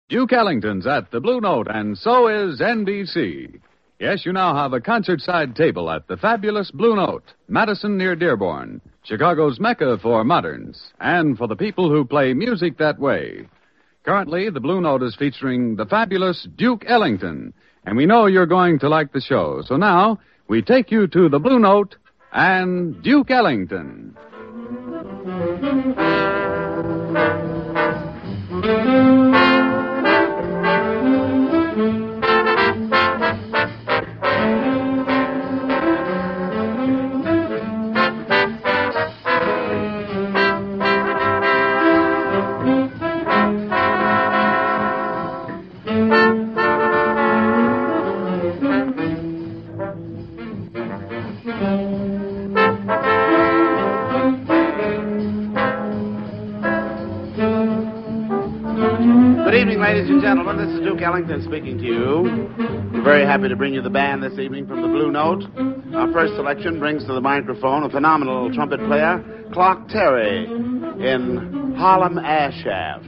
Duke Ellington's at the Blue Note, and so is NBC. Yes, you now have a concert-side table at the fabulous Blue Note, Madison near Dearborn, Chicago's mecca for moderns, and for the people who play music that way. Currently, the Blue Note is featuring the fabulous Duke Ellington, and we know you're going to like the show. So now, we take you to the Blue Note and Duke Ellington. Good evening, ladies and gentlemen. This is Duke Ellington speaking to you. We're very happy to bring you the band this evening from the Blue Note. Our first selection brings to the microphone a phenomenal trumpet player, Clark Terry, in Harlem Air Shaft.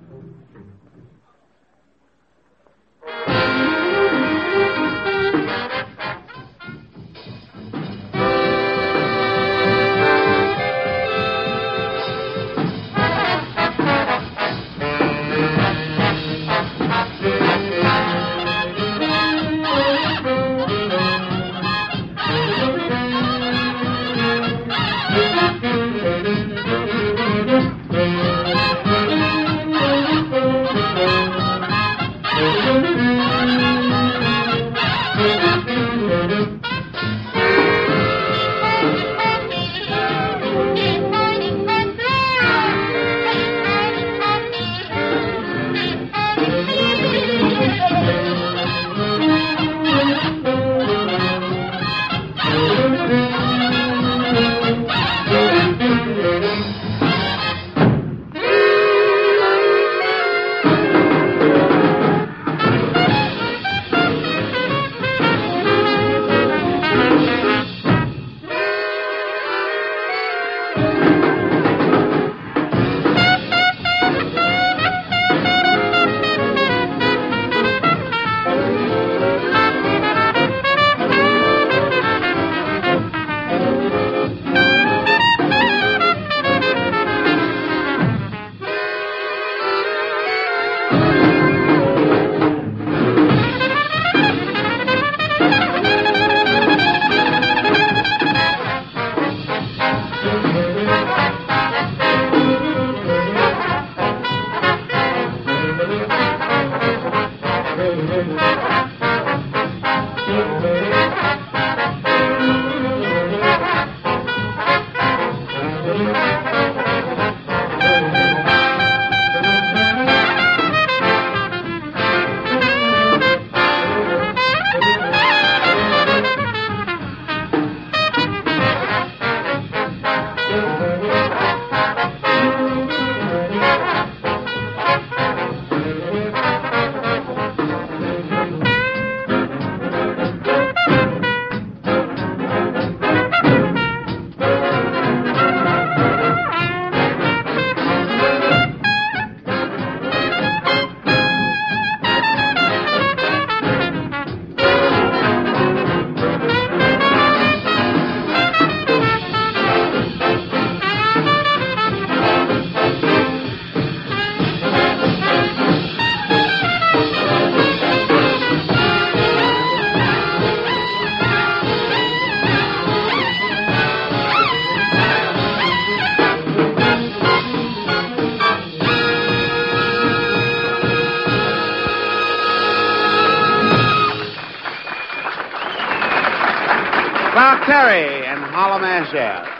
Clark Terry and Harlem Air Shaft.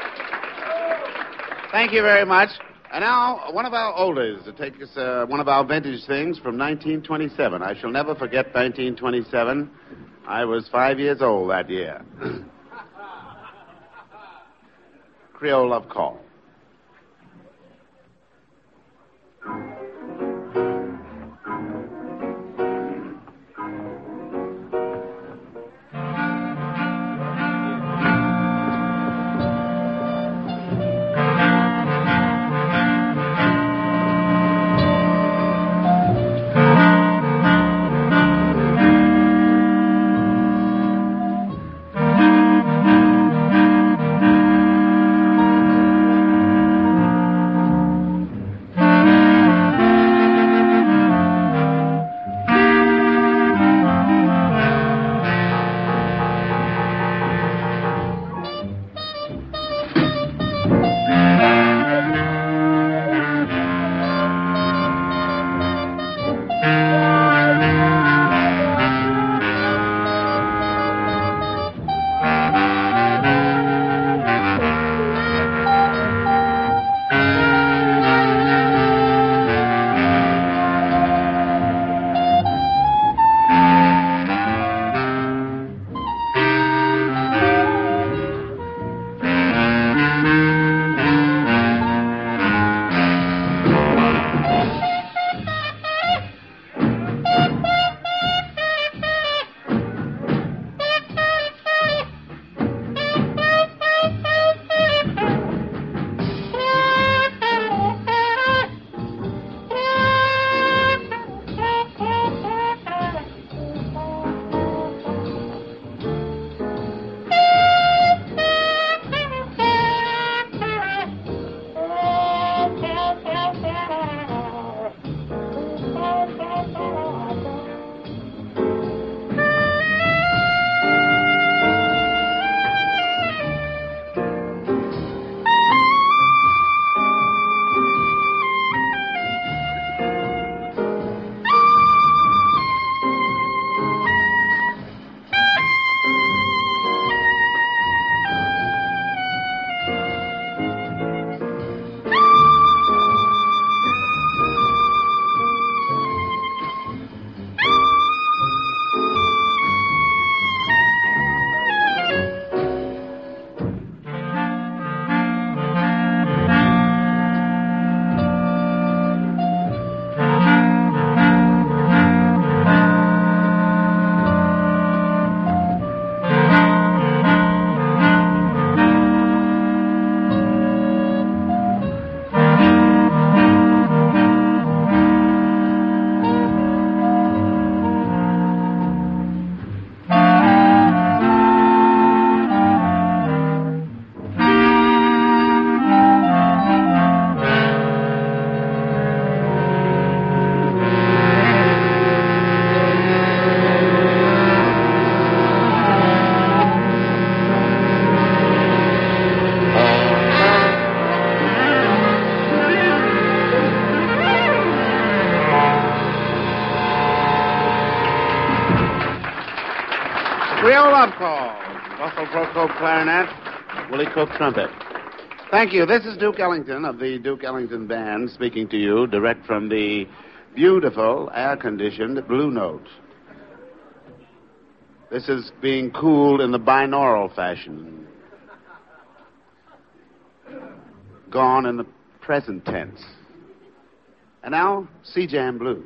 Thank you very much. And now, one of our oldies to take us one of our vintage things from 1927. I shall never forget 1927. I was 5 years old that year. Creole Love Call. Rio Love Call. Russell Procope clarinet, Willie Cook trumpet. Thank you. This is Duke Ellington of the Duke Ellington Band speaking to you direct from the beautiful, air-conditioned Blue Note. This is being cooled in the binaural fashion. Gone in the present tense. And now, C-Jam Blue.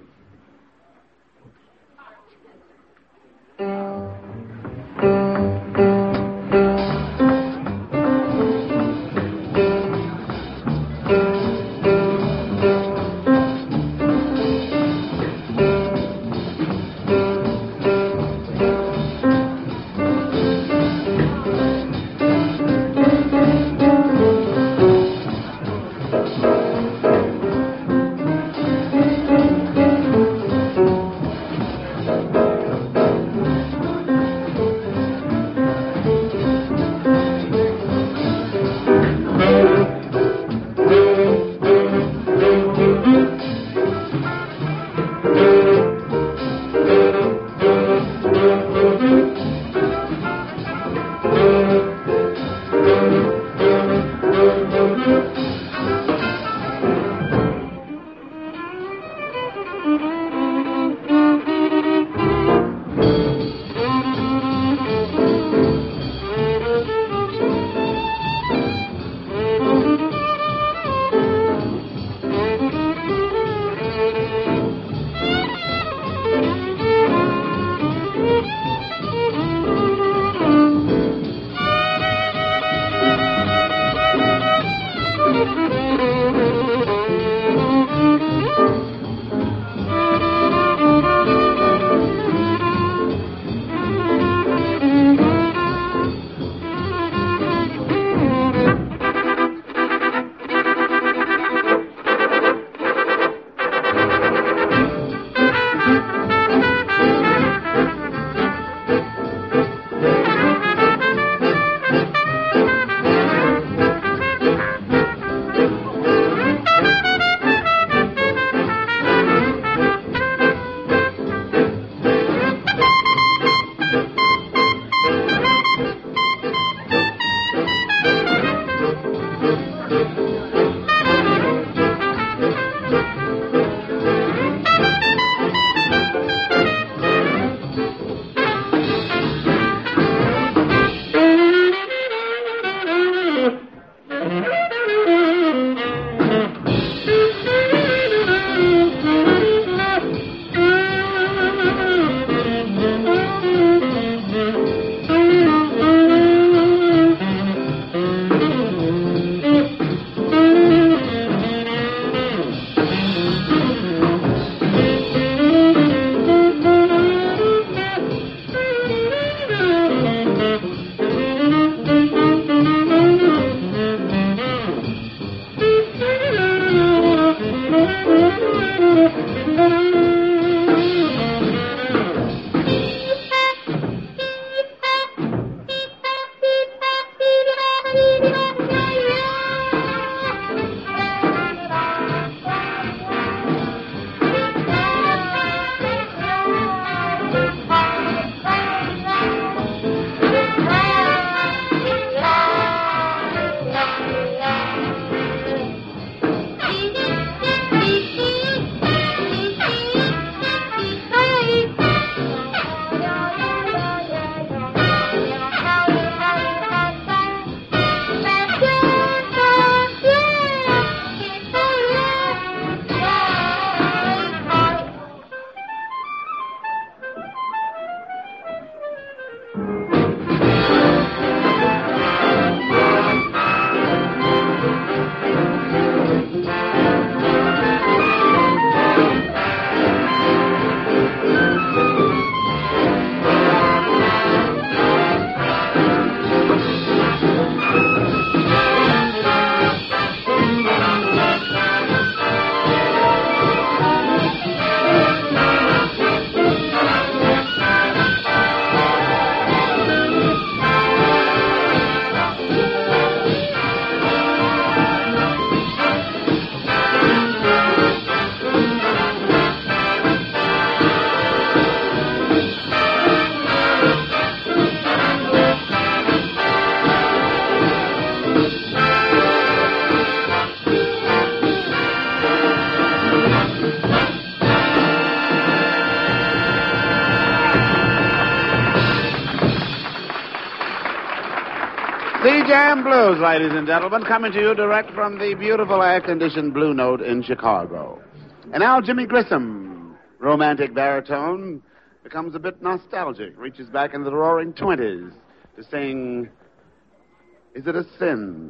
Jam Blues, ladies and gentlemen, coming to you direct from the beautiful air-conditioned Blue Note in Chicago. And now Jimmy Grissom, romantic baritone, becomes a bit nostalgic, reaches back into the roaring 20s to sing, Is It a Sin?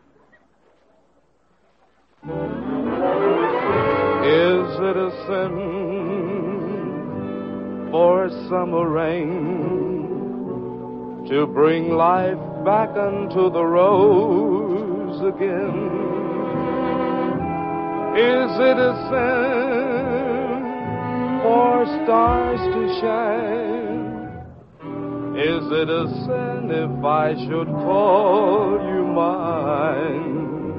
Is it a sin for summer rain to bring life back unto the rose again? Is it a sin for stars to shine? Is it a sin if I should call you mine?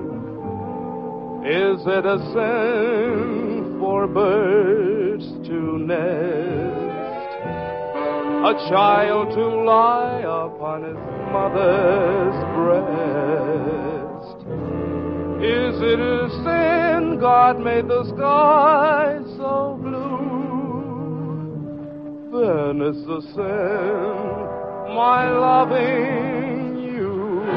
Is it a sin for birds to nest, a child to lie upon his mother's breast? Is it a sin God made the sky so blue? Then it's a sin my loving you.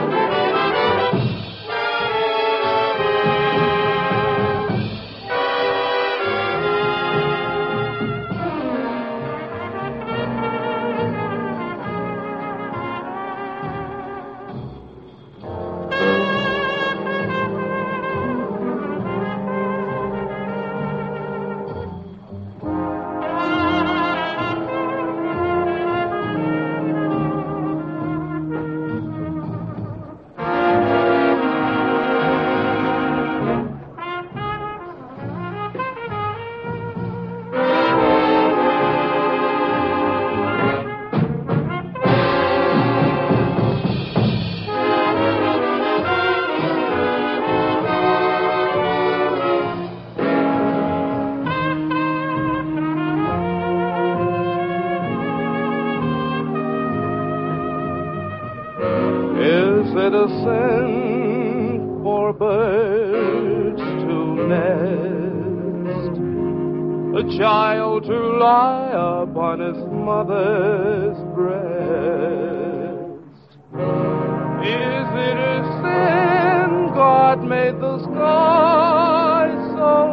Is it a sin for birds to nest, a child to lie upon his mother's breast? Is it a sin God made the sky so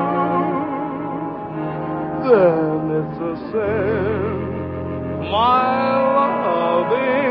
blue? Then it's a sin my loving.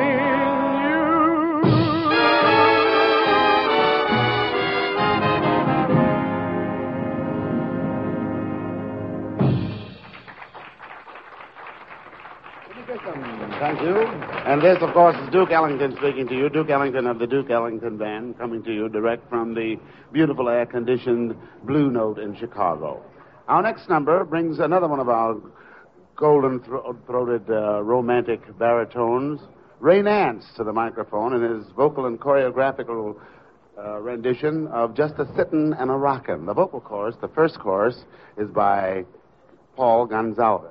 Thank you. And this, of course, is Duke Ellington speaking to you. Duke Ellington of the Duke Ellington Band, coming to you direct from the beautiful air-conditioned Blue Note in Chicago. Our next number brings another one of our golden-throated romantic baritones, Ray Nance, to the microphone in his vocal and choreographical rendition of Just a Sittin' and a Rockin'. The vocal chorus, the first chorus, is by Paul Gonzalez.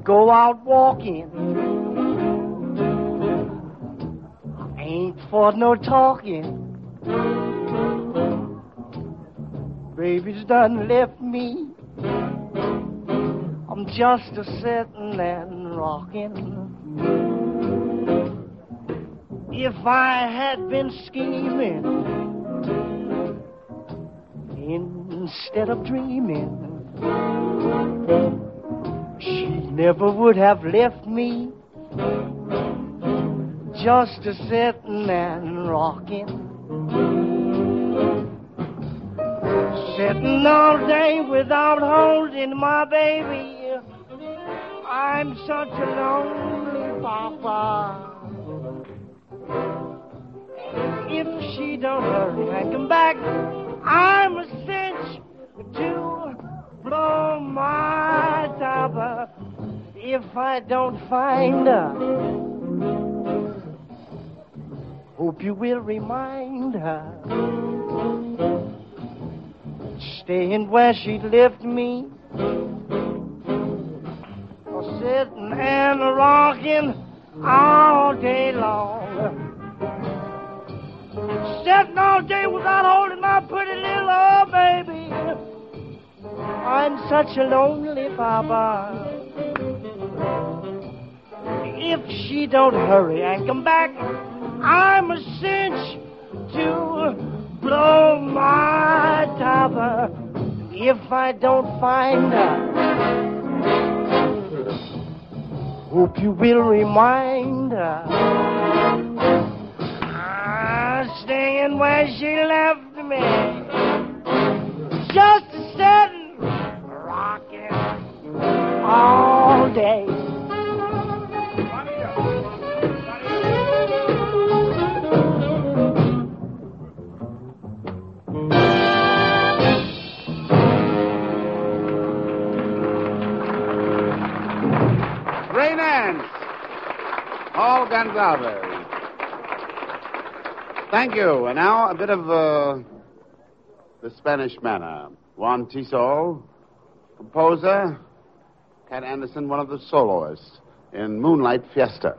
go out walking. I ain't for no talking. Baby's done left me. I'm just a sitting and rocking. If I had been scheming instead of dreaming, she never would have left me just a sitting and rocking. Sitting all day without holding my baby. I'm such a lonely papa. If she don't hurry and come back, I'm a cinch to blow my topper. If I don't find her, hope you will remind her, staying where she left me, or sitting and rocking all day long. Sitting all day without holding my pretty little old baby. I'm such a lonely papa. If she don't hurry and come back, I'm a cinch to blow my topper. If I don't find her, hope you will remind her, staying where she left me, just sitting, rocking all day. Ray Nance, Paul Gonsalves. Thank you. And now a bit of the Spanish manner. Juan Tisol, composer. Cat Anderson, one of the soloists in Moonlight Fiesta.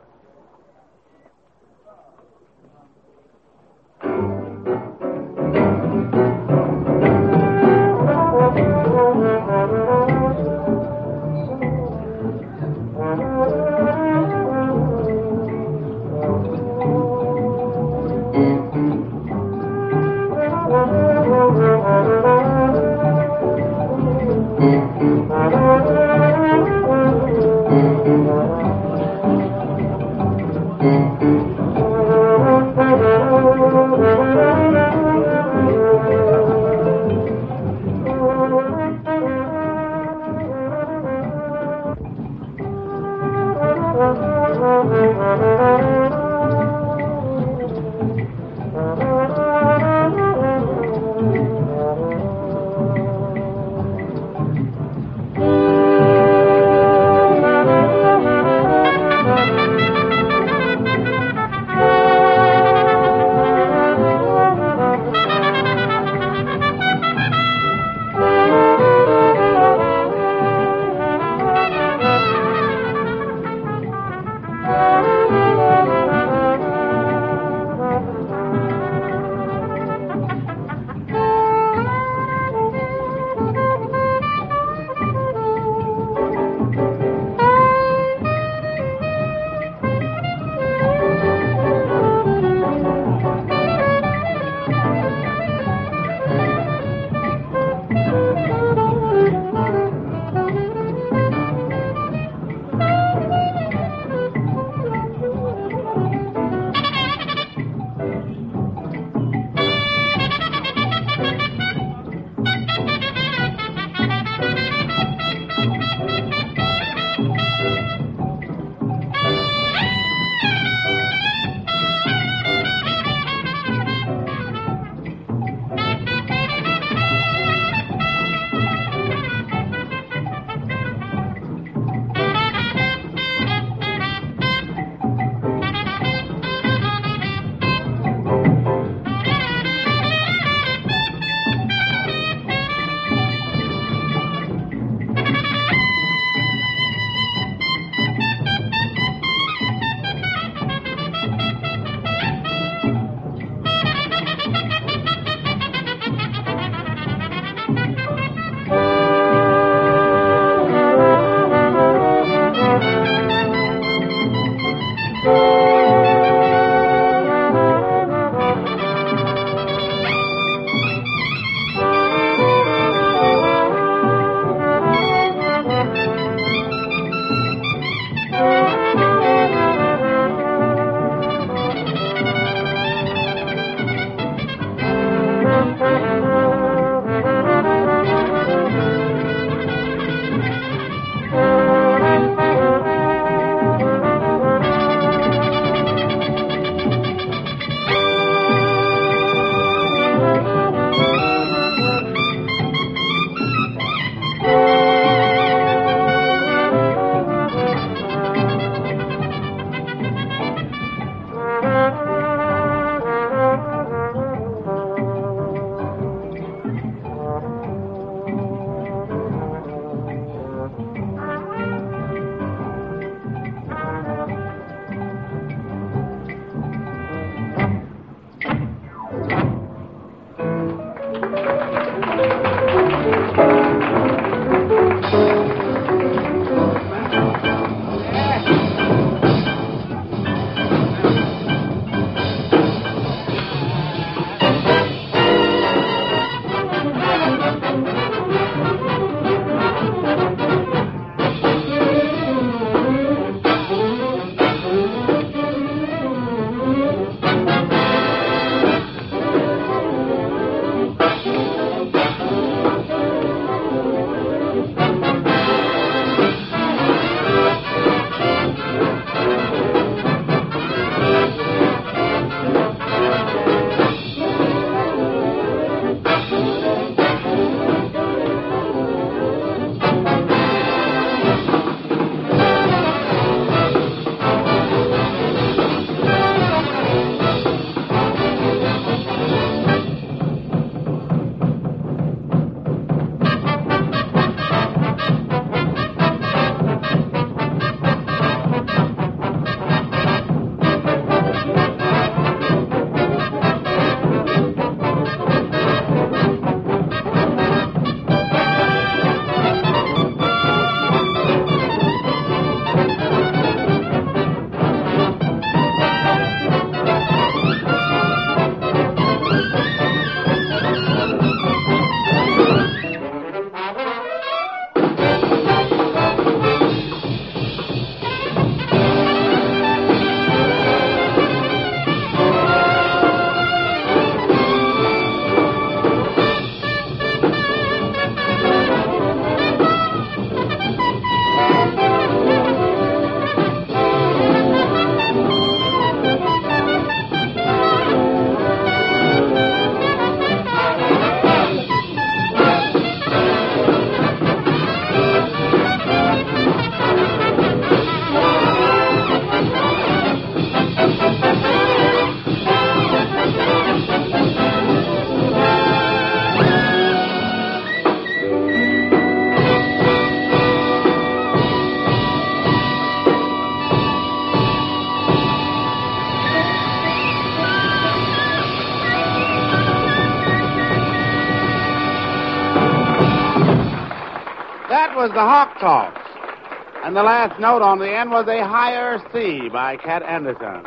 was the Hawk Toss. And the last note on the end was a higher C by Cat Anderson.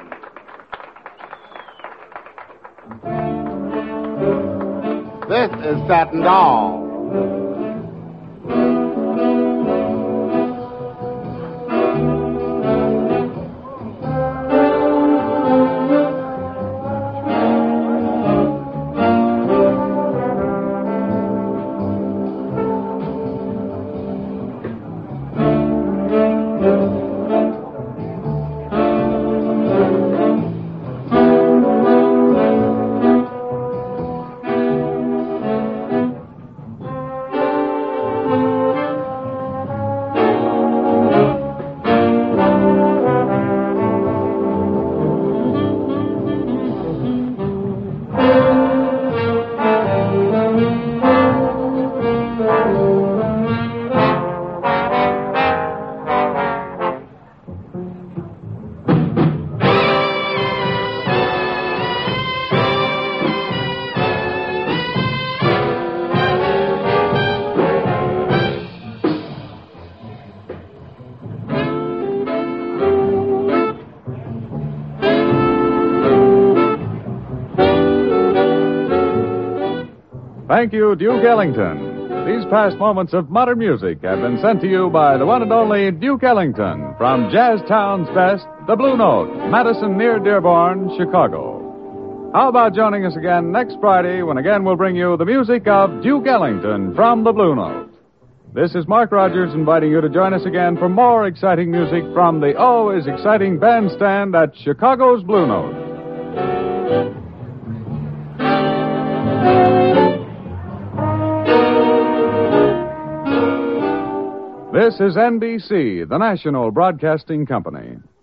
This is Satin Doll. Thank you, Duke Ellington. These past moments of modern music have been sent to you by the one and only Duke Ellington from Jazztown's best, the Blue Note, Madison near Dearborn, Chicago. How about joining us again next Friday when again we'll bring you the music of Duke Ellington from the Blue Note. This is Mark Rogers inviting you to join us again for more exciting music from the always exciting bandstand at Chicago's Blue Note. This is NBC, the national broadcasting company.